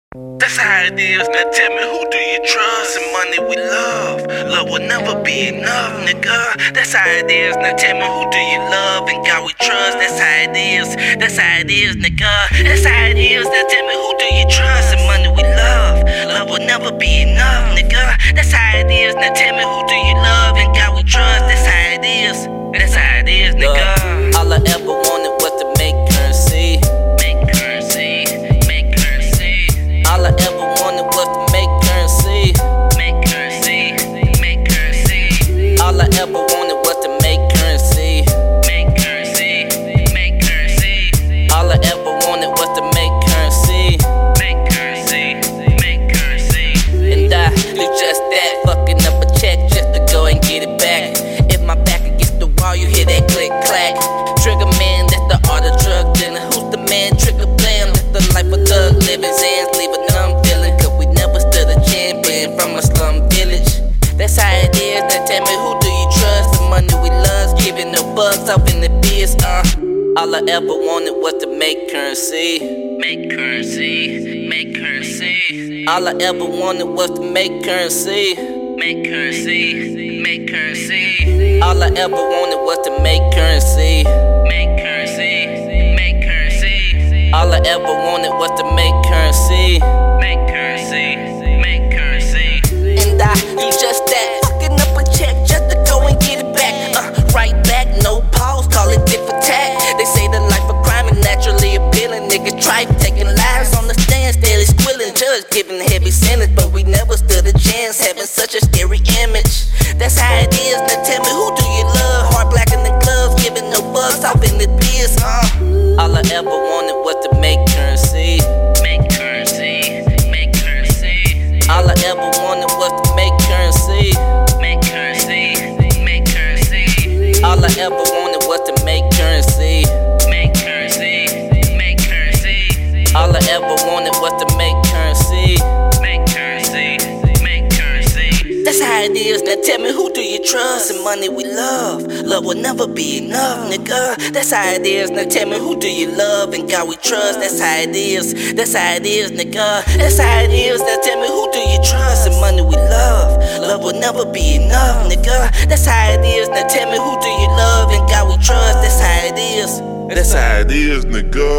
That's how it is. Now tell me, who do you trust? And money we love. Love will never be enough, nigga. That's how it is. Now tell me, who do you love? And God we trust. That's how it is. That's how it is, nigga. That's how it is. Now tell me, who do you trust? And money we love. Love will never be enough, nigga. That's how it is. Now tell me, who do you love? And God we trust. That's how it is. That's how it is, nigga. All I ever wanted was to make currency. Make currency. Make currency. All I ever wanted was to make currency. Make currency. Make currency. All I ever wanted was to make currency. Make currency. Make currency. All I ever wanted was to make currency. Make currency. Make currency. And I do just that, fucking up a check just to go and get it back. If my back against the wall, you hear that click clack. Trigger man, that's the art of drug dealing. Who's the man? Trigger playing. That's the life of thug living. Zans leaving numb feeling. Cause we never stood a champion from a slum village. That's how it is. Now tell me, who do you trust? The money we love, giving no bucks off in the biz. All I ever wanted was to make currency. Make currency. Make currency. All I ever wanted was to make currency. Make currency. Make currency. All I ever wanted was to make currency. Make currency. Make currency. All I ever wanted was to make currency. Make currency. Make currency. And I do just that, fucking up a check just to go and get it back. Right back, no pause, call it dip attack. They say the life of crime is naturally appealing. Nigga tripe, taking lives on the stand, steady squilling. Judge giving heavy sentence, but we never stood a chance, having such a scary image. That's how it is. Now tell me, who do you love? Heart blacker than gloves, giving no bucks off in the biz. All I ever wanted was to make currency. Make currency. Make currency. All I ever wanted was to make currency. Make currency. Make currency. All I ever wanted was to make currency. Make currency. Make currency. All I ever wanted was to make currency. Make currency. Make currency. That's how it is. Now tell me, who do you trust? And money we love. Love will never be enough, nigga. That's how it is. Now tell me, who do you love? And God we trust. That's how it is. That's how it is, nigga. That's how it is. Now tell me, who do you trust? And money we love. Love will never be enough, nigga. That's how it is. Now tell me, who do you love? And God we trust. That's how it is. That's how it is, nigga.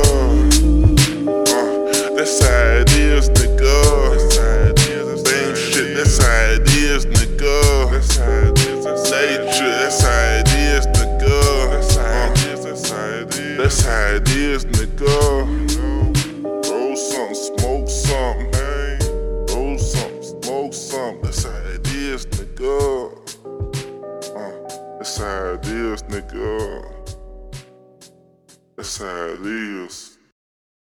That's how it is, nigga. Same shit, that's how it is, nigga. Nature, that's how it is, nigga. That's how it is, nigga. Roll something, smoke something. Roll something, smoke something. That's how it is, nigga. That's how it is, nigga. That's how it is.